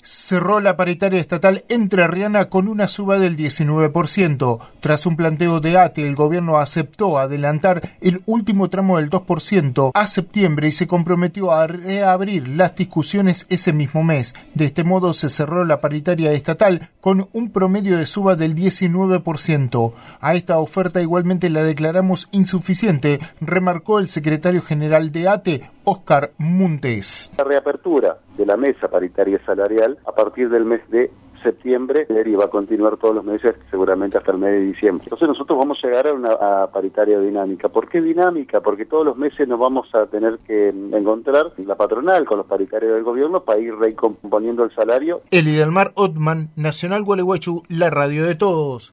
Cerró la paritaria estatal entrerriana con una suba del 19%. Tras un planteo de ATE, el gobierno aceptó adelantar el último tramo del 2% a septiembre y se comprometió a reabrir las discusiones ese mismo mes. De este modo se cerró la paritaria estatal con un promedio de suba del 19%. A esta oferta igualmente la declaramos insuficiente, remarcó el secretario general de ATE, Óscar Muntes. La reapertura de la mesa paritaria salarial a partir del mes de septiembre y va a continuar todos los meses, seguramente hasta el mes de diciembre. Entonces nosotros vamos a llegar a una paritaria dinámica. ¿Por qué dinámica? Porque todos los meses nos vamos a tener que encontrar la patronal con los paritarios del gobierno para ir recomponiendo el salario. Elidelmar Ottman, Nacional Gualeguaychú, la radio de todos.